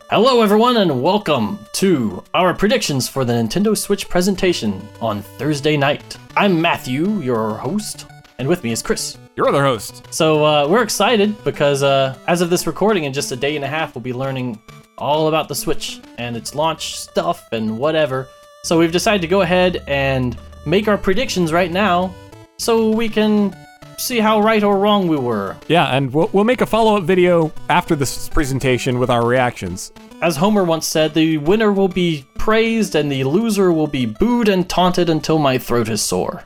Hello everyone and welcome to our predictions for the Nintendo Switch presentation on Thursday night. I'm Matthew, your host, and with me is Chris, your other host. So we're excited because as of this recording, in just a day and a half, we'll be learning all about the Switch and its launch stuff and whatever. So we've decided to go ahead and make our predictions right now so we can see how right or wrong we were. Yeah, and we'll make a follow-up video after this presentation with our reactions. As Homer once said, the winner will be praised and the loser will be booed and taunted until my throat is sore.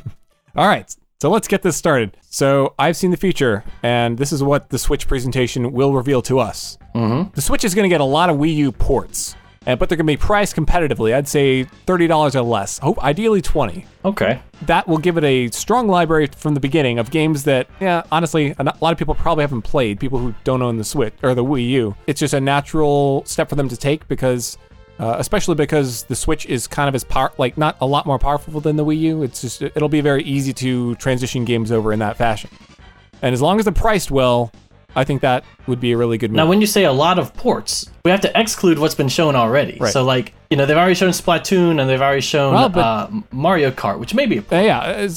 All right, so let's get this started. So I've seen the feature, and this is what the Switch presentation will reveal to us. Mm-hmm. The Switch is going to get a lot of Wii U ports, but they're going to be priced competitively. I'd say $30 or less, ideally $20. Okay. That will give it a strong library from the beginning of games that, honestly, a lot of people probably haven't played, people who don't own the Switch or the Wii U. It's just a natural step for them to take because, especially because the Switch is kind of not a lot more powerful than the Wii U. It'll be very easy to transition games over in that fashion. And as long as they're priced well, I think that would be a really good move. Now, when you say a lot of ports, we have to exclude what's been shown already. Right. So, they've already shown Splatoon and they've already shown Mario Kart, which may be a port.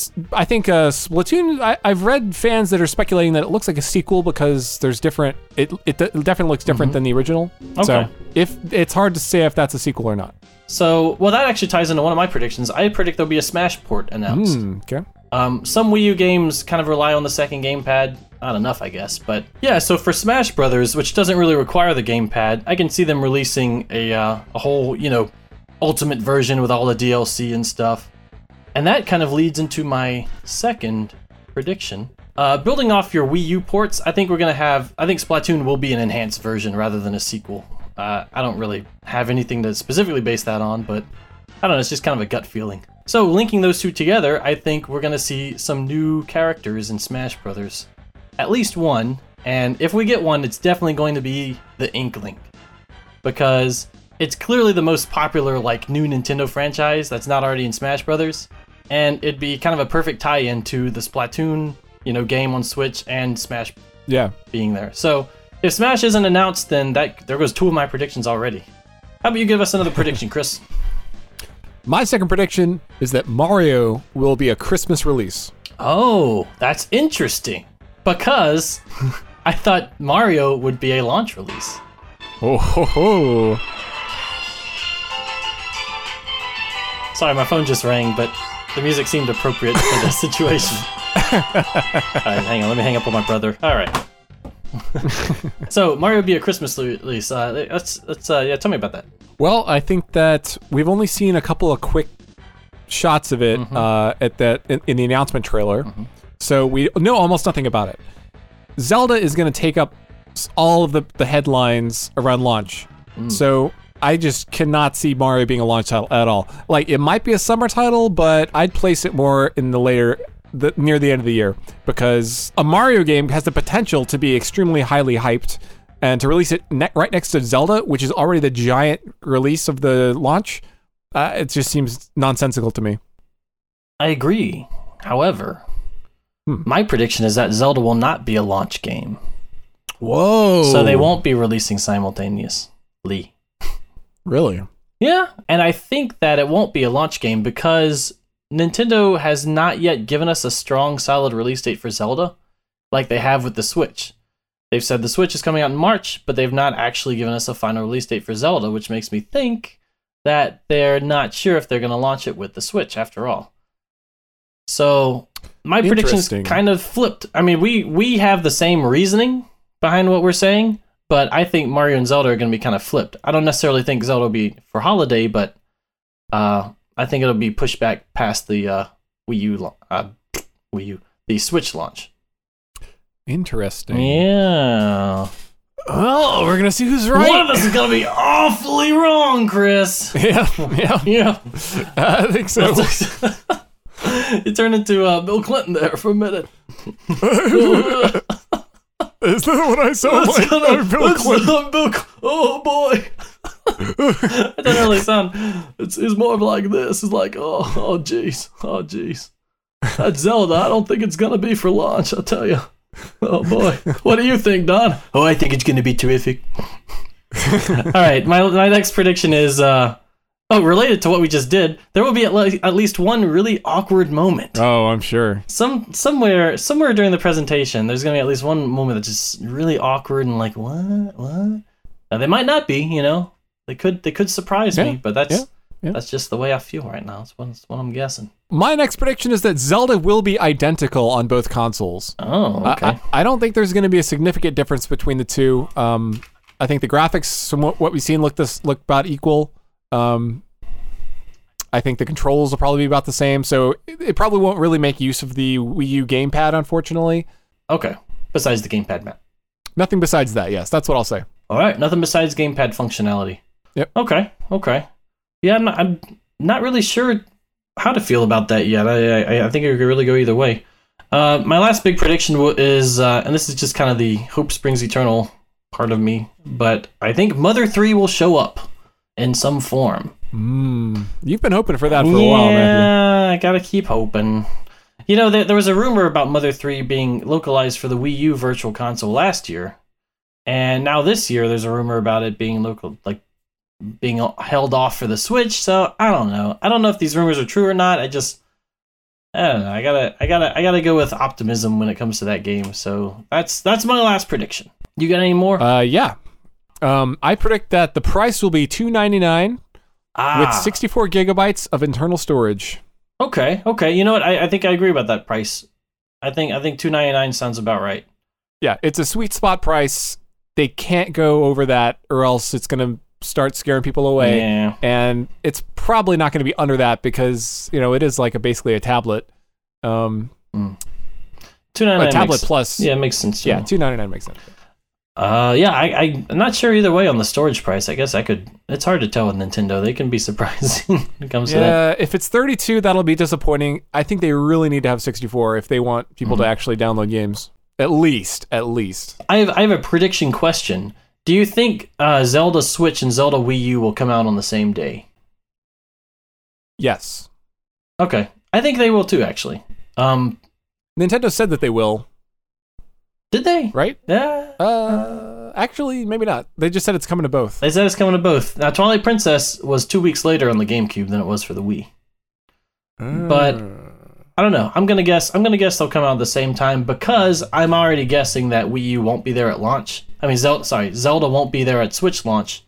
I think Splatoon, I've read fans that are speculating that it looks like a sequel because there's different, it definitely looks different than the original. Okay. So, if it's hard to say if that's a sequel or not. So, that actually ties into one of my predictions. I predict there'll be a Smash port announced. Okay. Some Wii U games kind of rely on the second gamepad. Not enough, I guess, but yeah. So for Smash Brothers, which doesn't really require the gamepad, I can see them releasing a whole, ultimate version with all the DLC and stuff. And that kind of leads into my second prediction. Building off your Wii U ports, I think Splatoon will be an enhanced version rather than a sequel. I don't really have anything to specifically base that on, but I don't know. It's just kind of a gut feeling. So linking those two together, I think we're gonna see some new characters in Smash Brothers. At least one, and if we get one, it's definitely going to be the Inkling, because it's clearly the most popular new Nintendo franchise that's not already in Smash Brothers, and it'd be kind of a perfect tie-in to the Splatoon, game on Switch and Smash being there. So if Smash isn't announced, then there goes two of my predictions already. How about you give us another prediction, Chris? My second prediction is that Mario will be a Christmas release. Oh, that's interesting. Because I thought Mario would be a launch release. Oh ho ho! Sorry, my phone just rang, but the music seemed appropriate for the situation. Alright, hang on, let me hang up on my brother. Alright. So, Mario would be a Christmas release. Tell me about that. Well, I think that we've only seen a couple of quick shots of it in the announcement trailer. Mm-hmm. So we know almost nothing about it. Zelda is going to take up all of the headlines around launch. So I just cannot see Mario being a launch title at all. It might be a summer title, but I'd place it more in near the end of the year, because a Mario game has the potential to be extremely highly hyped, and to release it right next to Zelda, which is already the giant release of the launch, it just seems nonsensical to me. I agree. However, my prediction is that Zelda will not be a launch game. Whoa. So they won't be releasing simultaneously. Really? Yeah, and I think that it won't be a launch game because Nintendo has not yet given us a strong, solid release date for Zelda like they have with the Switch. They've said the Switch is coming out in March, but they've not actually given us a final release date for Zelda, which makes me think that they're not sure if they're going to launch it with the Switch after all. So my prediction's kind of flipped. I mean, we have the same reasoning behind what we're saying, but I think Mario and Zelda are going to be kind of flipped. I don't necessarily think Zelda will be for holiday, but I think it'll be pushed back past the the Switch launch. Interesting. Yeah. Oh, we're gonna see who's right. One of us is gonna be awfully wrong, Chris. Yeah. I think so. You turned into Bill Clinton there for a minute. Is that what I sound like? Bill Clinton. Oh boy. It doesn't really sound. It's more of like this. It's like oh jeez. That Zelda, I don't think it's gonna be for launch. I'll tell you. Oh boy. What do you think, Don? Oh, I think it's gonna be terrific. All right, my next prediction is related to what we just did. There will be at least one really awkward moment. Oh, I'm sure. Somewhere during the presentation, there's gonna be at least one moment that's just really awkward and like what? Now, they might not be, you know. They could surprise me, but that's just the way I feel right now. That's what I'm guessing. My next prediction is that Zelda will be identical on both consoles. Oh, okay. I don't think there's going to be a significant difference between the two. I think the graphics from what we've seen look about equal. I think the controls will probably be about the same, so it probably won't really make use of the Wii U gamepad, unfortunately. Okay. Besides the gamepad, Matt. Nothing besides that, yes. That's what I'll say. All right. Nothing besides gamepad functionality. Yep. Okay. Yeah, I'm not really sure how to feel about that yet. I think it could really go either way. My last big prediction is, and this is just kind of the hope springs eternal part of me, but I think Mother 3 will show up in some form. You've been hoping for that for a while, Matthew. Yeah, I gotta keep hoping. You know, there was a rumor about Mother 3 being localized for the Wii U Virtual Console last year, and now this year there's a rumor about it being being held off for the Switch. So I don't know. I don't know if these rumors are true or not. I don't know. I gotta go with optimism when it comes to that game. So that's my last prediction. You got any more? Yeah. I predict that the price will be $299 with 64 gigabytes of internal storage. Okay. You know what? I think I agree about that price. I think $299 sounds about right. Yeah, it's a sweet spot price. They can't go over that, or else it's gonna start scaring people away. Yeah. And it's probably not going to be under that because, you know, it is like basically a tablet. $299 a tablet plus. Yeah, it makes sense. Yeah, $299 makes sense. I'm not sure either way on the storage price. I guess it's hard to tell with Nintendo. They can be surprising when it comes to that. Yeah, if it's 32, that'll be disappointing. I think they really need to have 64 if they want people to actually download games. At least. I have a prediction question. Do you think Zelda Switch and Zelda Wii U will come out on the same day? Yes. Okay. I think they will too, actually. Nintendo said that they will. Did they? Right? Yeah. Actually, maybe not. They just said it's coming to both. They said it's coming to both. Now, Twilight Princess was 2 weeks later on the GameCube than it was for the Wii. But I don't know. I'm gonna guess they'll come out at the same time because I'm already guessing that Wii U won't be there at launch. I mean, Zelda won't be there at Switch launch,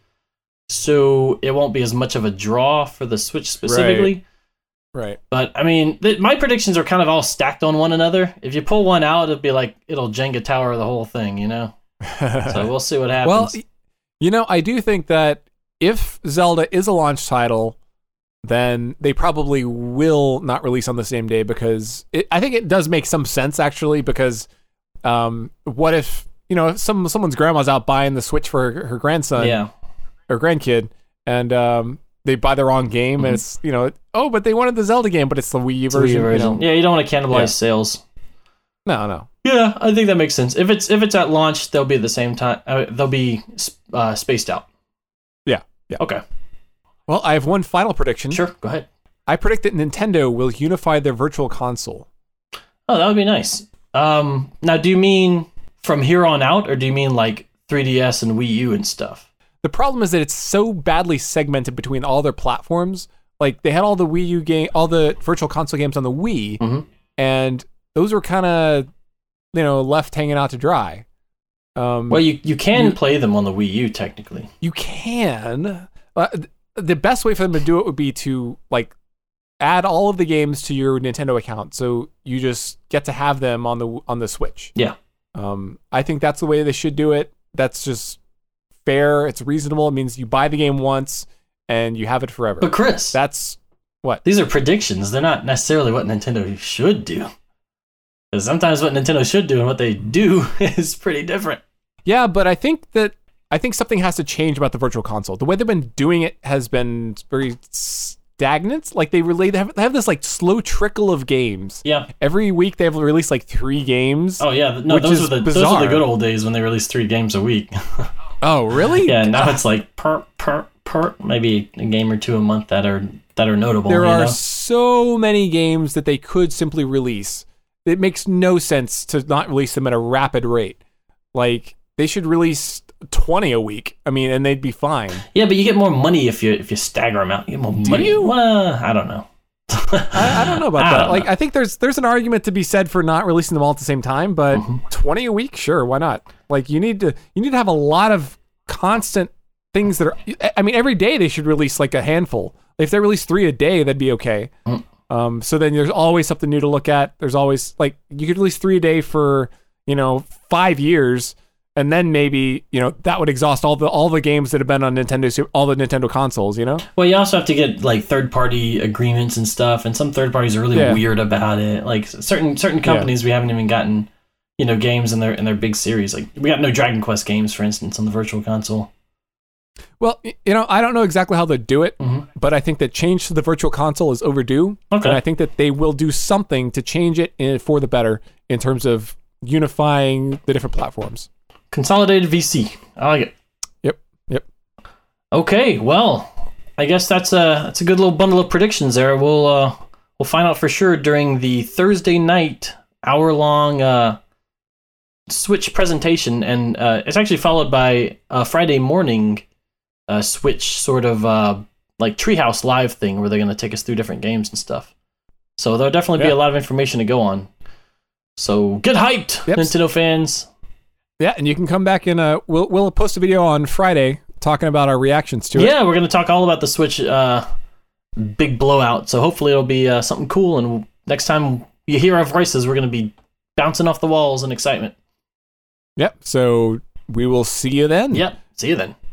so it won't be as much of a draw for the Switch specifically. Right. But I mean, my predictions are kind of all stacked on one another. If you pull one out, it'll be like it'll Jenga tower the whole thing, you know. So we'll see what happens. Well, you know, I do think that if Zelda is a launch title, then they probably will not release on the same day because I think it does make some sense actually. Because what if, you know, if someone's grandma's out buying the Switch for her grandson, or grandkid, and they buy the wrong game, and it's, you know, but they wanted the Zelda game, but it's the Wii U version. You know? Yeah, you don't want to cannibalize sales. No. Yeah, I think that makes sense. If it's at launch, they'll be at the same time. They'll be spaced out. Yeah. Okay. Well, I have one final prediction. Sure, go ahead. I predict that Nintendo will unify their Virtual Console. Oh, that would be nice. Now, do you mean from here on out, or do you mean like 3DS and Wii U and stuff? The problem is that it's so badly segmented between all their platforms. Like, they had all the Wii U game, all the Virtual Console games on the Wii, and those were kind of, you know, left hanging out to dry. Well, you can play them on the Wii U, technically. You can. The best way for them to do it would be to, like, add all of the games to your Nintendo account, so you just get to have them on the Switch. Yeah. I think that's the way they should do it. That's just fair. It's reasonable. It means you buy the game once and you have it forever. But Chris, that's what? These are predictions. They're not necessarily what Nintendo should do. Because sometimes what Nintendo should do and what they do is pretty different. Yeah, but I think something has to change about the Virtual Console. The way they've been doing it has been very stagnant. Like, they have this like slow trickle of games. Yeah. Every week they have released like 3 games. Oh yeah, no, those are the good old days when they released 3 games a week. Oh really? Yeah. Now it's like maybe a game or 2 a month that are notable. There are so many games that they could simply release. It makes no sense to not release them at a rapid rate. Like, they should release 20 a week. I mean, and they'd be fine. Yeah, but you get more money if you stagger them out. You get more money. you? Well, I don't know. I don't know about I that. don't Like, know. I think there's an argument to be said for not releasing them all at the same time, but 20 a week, sure, why not? Like, you need to have a lot of constant things that are. I mean, every day they should release like a handful. If they release 3 a day, that'd be okay. So then there's always something new to look at. There's always like you could release 3 a day for 5 years. And then maybe, that would exhaust all the games that have been on all the Nintendo consoles, Well, you also have to get like third-party agreements and stuff, and some third parties are really weird about it. Like certain companies, we haven't even gotten, games in their big series. Like we got no Dragon Quest games, for instance, on the Virtual Console. Well, I don't know exactly how they do it, but I think that change to the Virtual Console is overdue. Okay. And I think that they will do something to change it for the better in terms of unifying the different platforms. Consolidated VC. I like it. Yep. Okay, well, I guess that's a good little bundle of predictions there. We'll find out for sure during the Thursday night hour-long Switch presentation, and it's actually followed by a Friday morning Switch sort of like Treehouse Live thing where they're going to take us through different games and stuff. So there'll definitely be a lot of information to go on. So get hyped, Nintendo fans. Yeah, and you can come back and we'll post a video on Friday talking about our reactions to it. Yeah, we're going to talk all about the Switch big blowout. So hopefully it'll be something cool. And next time you hear our voices, we're going to be bouncing off the walls in excitement. Yep. So we will see you then. Yep. See you then.